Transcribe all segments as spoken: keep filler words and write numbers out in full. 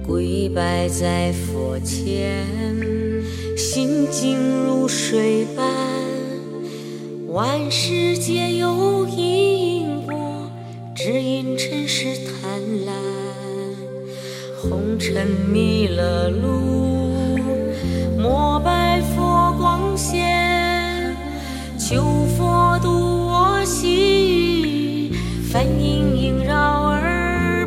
跪拜在佛前，心静如水般。万事皆有因果，只因尘世贪婪。红尘迷了路，膜拜佛光显，求佛度我心，梵音萦绕耳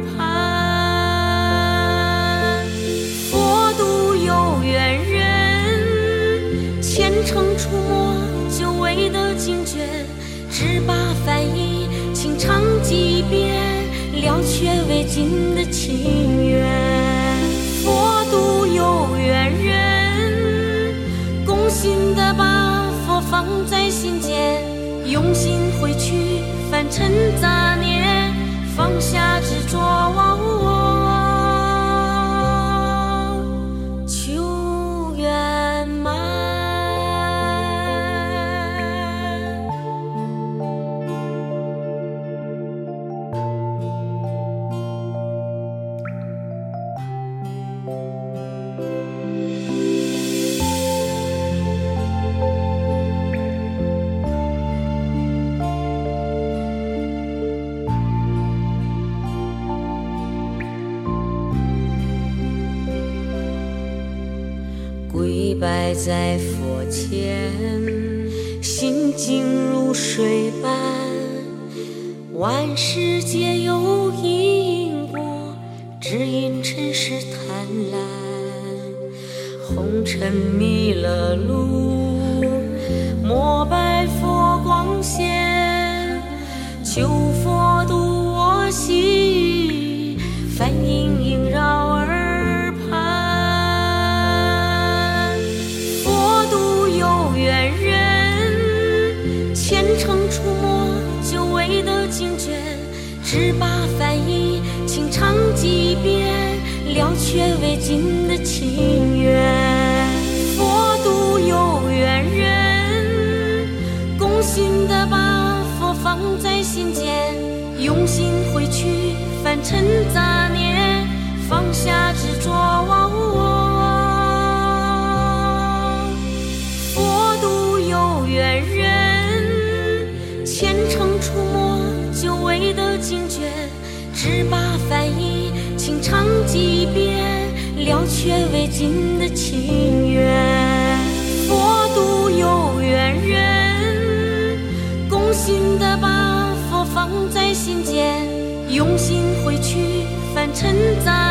畔。佛度有缘人，虔诚触摸久违的经卷，只把梵音清唱几遍，了却未尽的情缘。佛度有缘人，共心的把佛放在心间，用心回去凡尘杂念，放下执着，求圆满。跪拜在佛前，心静如水般。万事皆有因果，只因尘世贪婪。红尘迷了路，膜拜佛光显，求佛度我心，梵音萦绕耳畔。佛度有缘人，虔诚触摸久违的经卷，只把梵音清唱几遍，了却未尽的情缘。佛度有缘人，共心的把佛放在心间，用心回去凡尘杂念，放下执着。佛度有缘人，虔诚触摸久违的经卷，只把梵音清唱几遍，了却未尽的情缘。佛度有缘人，共心的把佛放在心间，用心回去凡尘杂